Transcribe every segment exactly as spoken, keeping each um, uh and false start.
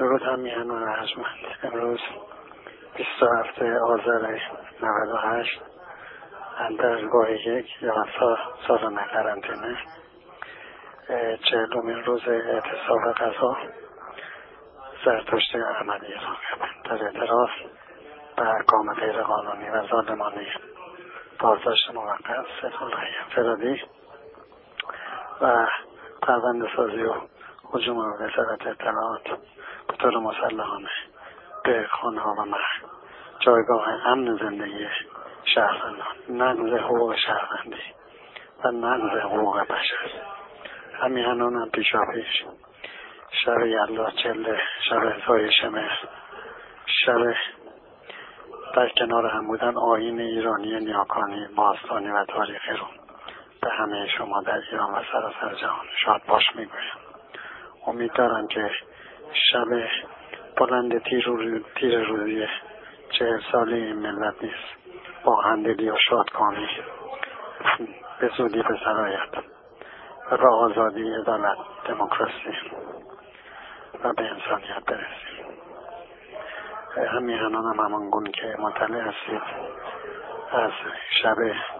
درود هم میهنان ارجمند. امروز بیست و هفتم آذر نود و هشت اندرگاه یک یازده سالانه قرنطینه، چهلمین روز اعتصاب غذا زرتشت احمدی راغب در اعتراض به احکام غیر قانونی و ظالمانه بازداشت موقت، ستاره انفرادی و پرونده سازی و هجوم وزارت اطلاعات به طور مسلحانه به خانه ها و محل جایگاه امن زندگی شهروندان، نقض حقوق شهروندی و نقض حقوق بشر. همیهنان هم پیشا پیش شب یلدا چله، شب زایش مهر، شب در کنار هم بودن آیین ایرانی نیاکانی، باستانی و تاریخی رو به همه شما در ایران و سراسر جهان شاد باش میگویم. امید دارم که شب بلند تیر روزی چهل ساله این ملت نیست با همدلی و شادکامی به زودی به سرایت و به آزادی، عدالت، دموکراسی و به انسانیت برسیم. همیهنان هم همان گونه که مطلع هستید از شب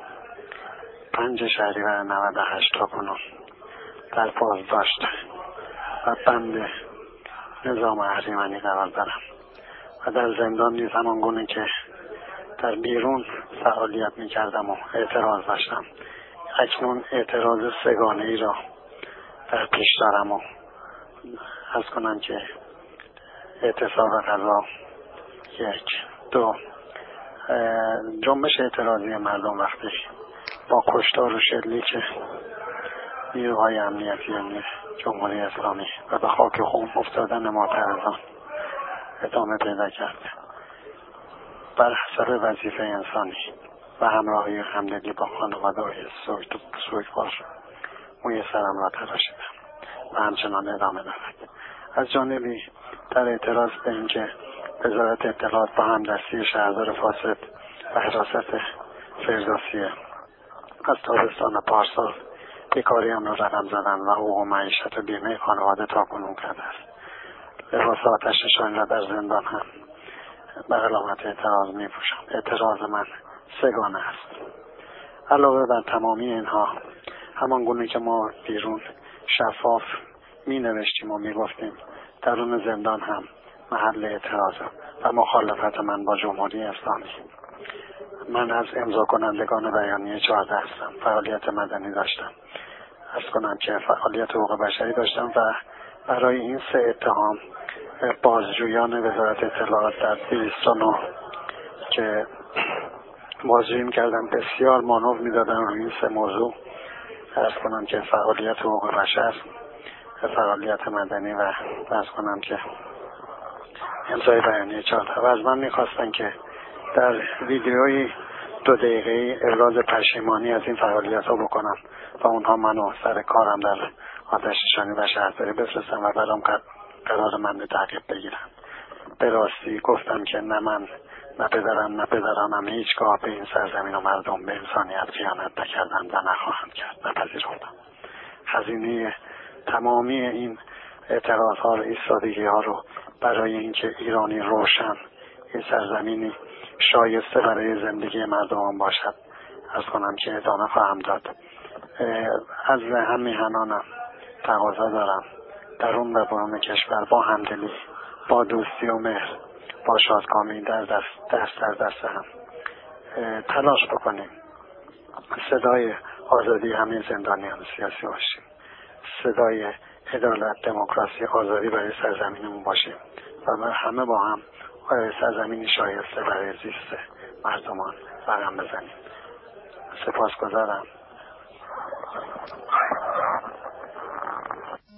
پنج شهریور نود و هشت تا کنون در بازداشت و بند نظام اهریمنی قرار دارم و در زندان نیز همان گونه که در بیرون فعالیت میکردم و اعتراض داشتم، اکنون اعتراض سگانه ای را در پیش دارم و عرض کنم که اعتصاب غذا یک دو جنبش اعتراضی مردم وقتی با کشتار و شلیک نیروهای امنیتی جمهوری اسلامی و به خاک خون افتادن معترضان ادامه پیدا کرد، بر حسب وظیفه انسانی و همراهی همدلی با خانواده‌های سوگوار موی سرم را تراشیدم و همچنان ادامه دارد. از جانبی در اعتراض به اینکه وزارت اطلاعات با همدستی شهردار فاسد و حراست فردوسی از تابستان پارسال بیکاریم را رقم زدن و حقوق و معیشت و بیمه خانواده تاکنون کرده است. لباس آتش نشانی را در زندان هم به علامت اعتراض می پوشم. اعتراض من سگانه است. علاوه بر تمامی اینها، همان گونه که ما بیرون شفاف می نوشتیم و می گفتیم، درون زندان هم محل اعتراض و مخالفت من با جمهوری اسلامی. من از امضا کنندگان بیانیه چهارده هستم. فعالیت مدنی داشتم، عرض کنم که فعالیت حقوق بشری داشتم و برای این سه اتهام بازجویان وزارت اطلاعات در دویست و نه که بازجویی کردن بسیار مانور میدادن روی این سه موضوع، عرض کنم که فعالیت حقوق بشر، فعالیت مدنی و عرض کنم که امضای بیانیه چهارده و از من میخواستن که در ویدیوی دو دقیقه‌ای ابراز پشیمانی از این فعالیت ها بکنم و اونها منو سر کارم در آتش نشانی و شهرداری بفرستم و برام قرار من رو تعقیب بگیرن. به راستی گفتم که نه من نه پدرم نه پدرانم هیچگاه به این سرزمین و مردم به انسانیت خیانت نکردند و نخواهند کرد. نپذیرفتم. هزینه تمامی این اعتراض ها و ایستادگی ها رو برای اینکه ایرانی روشن، این سرزمینی شایسته برای زندگی مردمان باشد، از کنم که ادامه خواهم داد. از همیهنانم تقاضا دارم درون و برون کشور با همدلی، با دوستی و مهر، با شادکامی در دست دست در دست هم تلاش بکنیم صدای آزادی همه زندانیان سیاسی باشیم، صدای عدالت، دموکراسی، آزادی برای سرزمینمون باشیم و همه با هم سرزمینی شایسته برای زیست مردمان رقم بزنیم. سپاسگزارم.